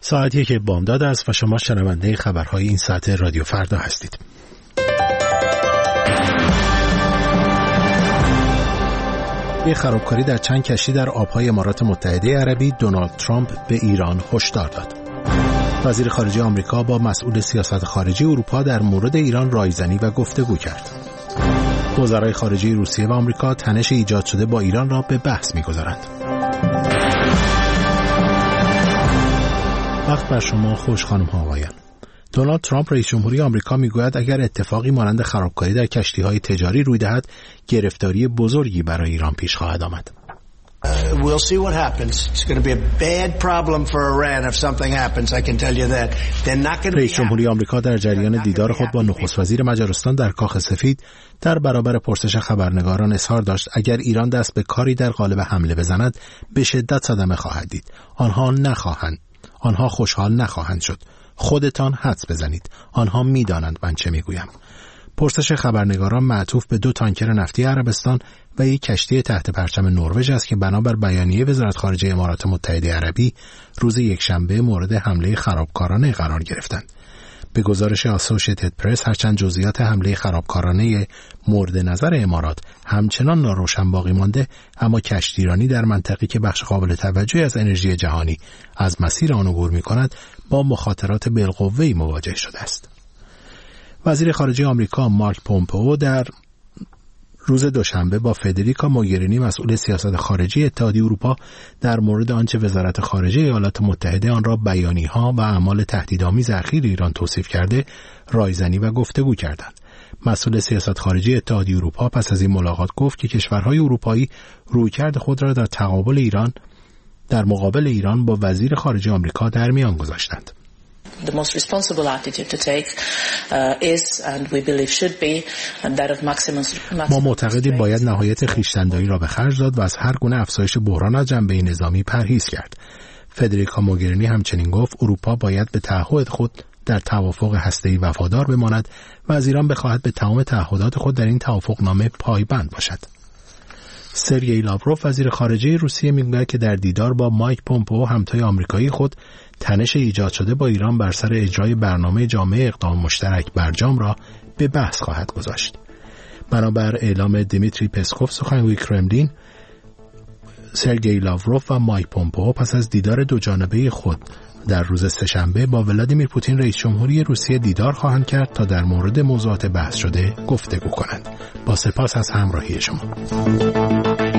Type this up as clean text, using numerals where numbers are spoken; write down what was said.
ساعتی که بامداد است و شما شنونده خبرهای این ساعت رادیو فردا هستید. یک خرابکاری در چند کشتی در آبهای امارات متحده عربی، دونالد ترامپ به ایران هشدار داد. وزیر خارجه آمریکا با مسئول سیاست خارجی اروپا در مورد ایران رایزنی و گفتگو کرد. وزرای خارجه روسیه و آمریکا تنش ایجاد شده با ایران را به بحث می‌گذارند. وقت بر شما خوش خانم ها آقایان. دونالد ترامپ رئیس جمهوری آمریکا میگوید اگر اتفاقی مانند خرابکاری در کشتی‌های تجاری روی دهد، گرفتاری بزرگی برای ایران پیش خواهد آمد. We'll see what happens. It's going to be a bad problem for Iran if something happens. I can tell you that. They're not going to. رئیس جمهوری آمریکا در جریان دیدار خود با نخست وزیر مجارستان در کاخ سفید در برابر پرسش خبرنگاران اظهار داشت اگر ایران دست به کاری در قالب حمله بزند به شدت صدمه خواهد دید. آنها خوشحال نخواهند شد. خودتان حدس بزنید. آنها میدانند من چه میگویم. پرسش خبرنگاران معطوف به 2 تانکر نفتی عربستان و یک کشتی تحت پرچم نروژ است که بنابر بیانیه وزارت خارجه امارات متحده عربی روز یکشنبه مورد حمله خرابکارانه قرار گرفتند. به گزارش اسوسییتد پرس هرچند جزئیات حمله خرابکارانه مورد نظر امارات همچنان ناروشن باقی مانده، اما کشتیرانی در منطقه‌ای که بخش قابل توجهی از انرژی جهانی از مسیر آن عبور می‌کند با مخاطرات بالقوه‌ای مواجه شده است. وزیر خارجه آمریکا مارک پومپئو در روز دوشنبه با فدریکا موگرینی مسئول سیاست خارجی اتحادیه اروپا در مورد آنچه وزارت خارجه ایالات متحده آن را بیانیه‌ها و اعمال تهدیدآمیز اخیر ایران توصیف کرده رایزنی و گفتگو کردند. مسئول سیاست خارجی اتحادیه اروپا پس از این ملاقات گفت که کشورهای اروپایی رویکرد خود را در مقابل ایران با وزیر خارجه آمریکا در میان گذاشتند. The most responsible attitude to take is and we believe should be that of maximum. ما معتقدیم باید نهایت خویشتنداری را به خرج داد و از هر گونه افزایش بحران از جنبه نظامی پرهیز کرد. فدریکا موگرینی همچنین گفت اروپا باید به تعهد خود در توافق هسته‌ای وفادار بماند و از ایران بخواهد به تمام تعهدات خود در این توافقنامه پایبند باشد. سرگئی لاوروف وزیر خارجه روسیه میگوید که در دیدار با مایک پومپئو همتای آمریکایی خود تنش ایجاد شده با ایران بر سر اجرای برنامه جامع اقدام مشترک برجام را به بحث خواهد گذاشت. بنابر اعلام دیمیتری پسکوف سخنگوی کرملین، سرگئی لاوروف و مایک پومپئو پس از دیدار دو جانبه خود در روز سه‌شنبه با ولادیمیر پوتین رئیس جمهوری روسیه دیدار خواهند کرد تا در مورد موضوعات بحث شده گفتگو کنند. با سپاس از همراهی شما.